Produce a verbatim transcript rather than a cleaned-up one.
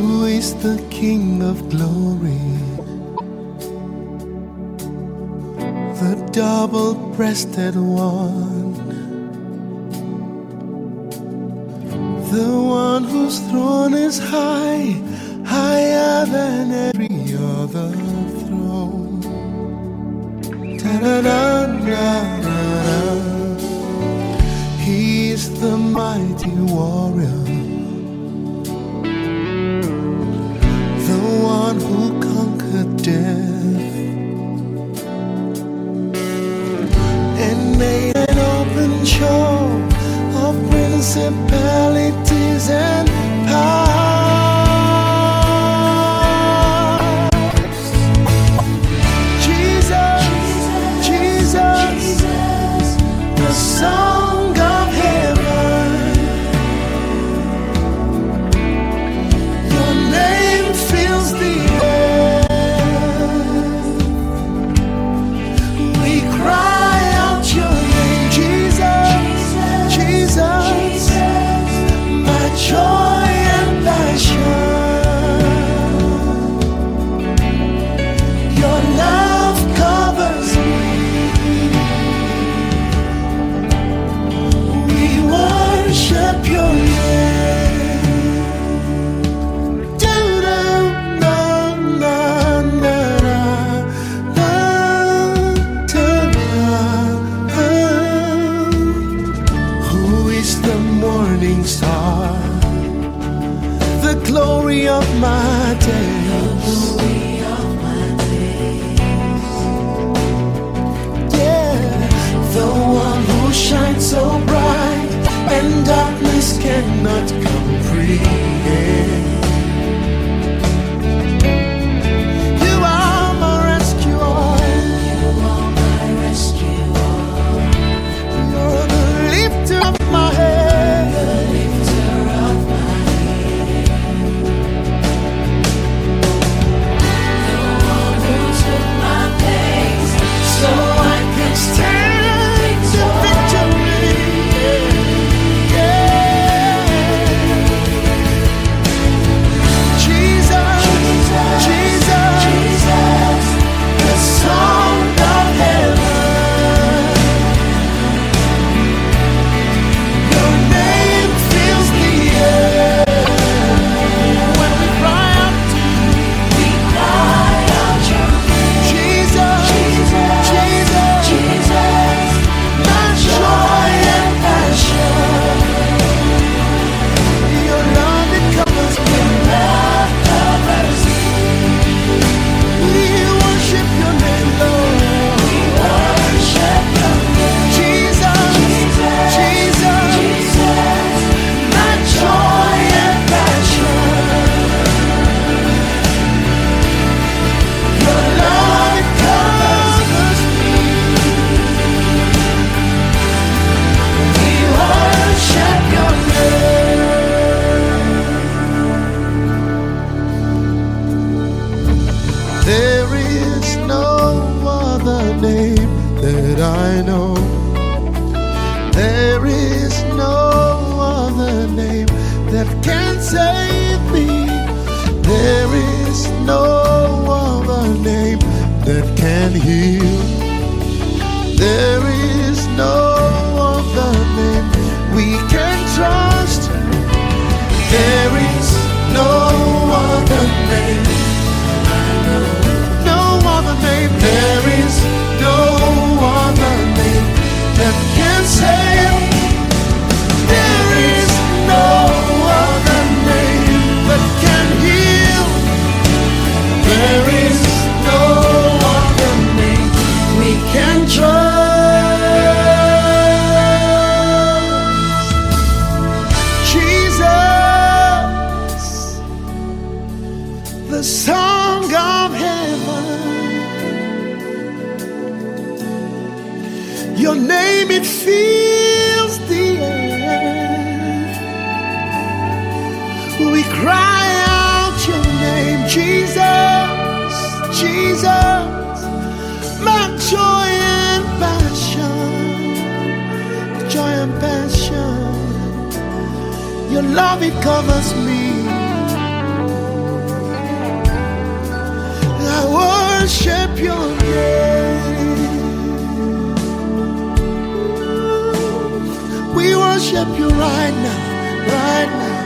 Who is the King of glory? The double-breasted one, the one whose throne is high, higher than every other throne. Ta-da-da-da-da-da. He is the mighty warrior, the one who conquered death and made an open show of principalities and powers. Jesus, Jesus, the song of heaven. Your name fills the earth. We cry out your name, Jesus, Jesus, my joy and passion. Your love covers me. We worship your name. Morning star, the glory of my days. Yeah, the one who shines so bright and darkness cannot comprehend. You are my rescuer. You are my rescuer. You're the lifter of my head. That I know, there is no other name that can save me. There is no other name that can heal. There is no other name we can trust. There is no other name. No other name. There is no other name that can save. There is no other name that can heal. There is no other name we can trust. Jesus, the song of heaven. Your name, it fills the earth. We cry out your name, Jesus, Jesus, my joy and passion, joy and passion. Your love, it covers me. worship your name. We worship you right now, right now.